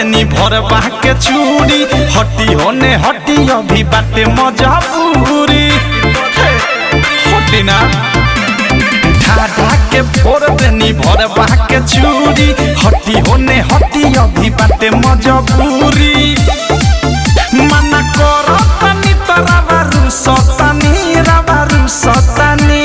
देनी भर बाह के चूड़ी हटी होने हटी अभी बाटे मजबूरी हटी ना ढा के फोड़ देनी भर बाह के चूड़ी हटी होने हटी अभी बाटे मजबूरी मना करो तनी तो रबारू सतानी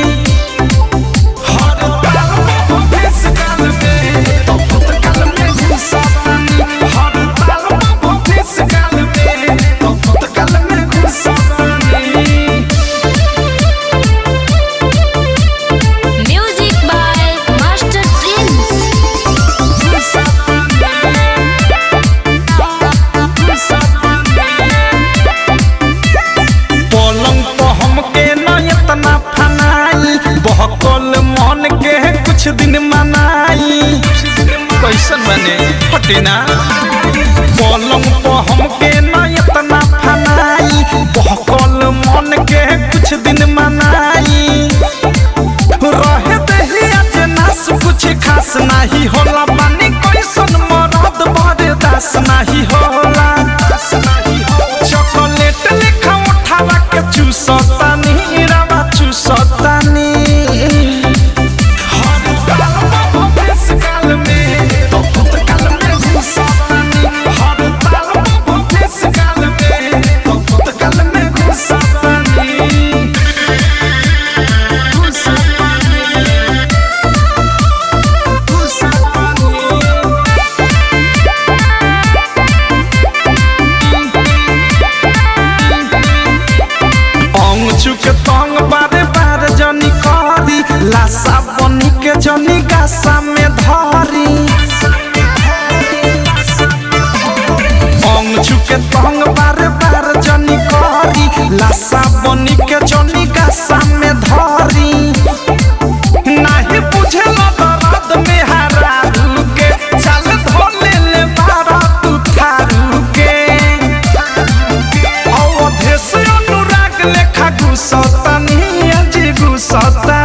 कुछ दिन मनाई कैसन बने हटिना पलंग पर हमके न इतना फनाई बहकल मन के कुछ दिन मनाई रहे दही आज नास कुछ खास नहीं होला पानी कैसन मरद बड़े दास नहीं होला चॉकलेट लिखा उठावा के चूसतानी रवा चूसतानी चुके तंग बारे बार जनी करी लाशा बनी के जनी गासा में धरी अंग चुके तंग बारे बार जनी करी लाशा बनी के जनी गासा में धरी नहीं बुझे दर्द में हरारू के चल धोले ले बारा तू थारू के अवधेश अनुराग लेखा गुसतानी अजी गुसता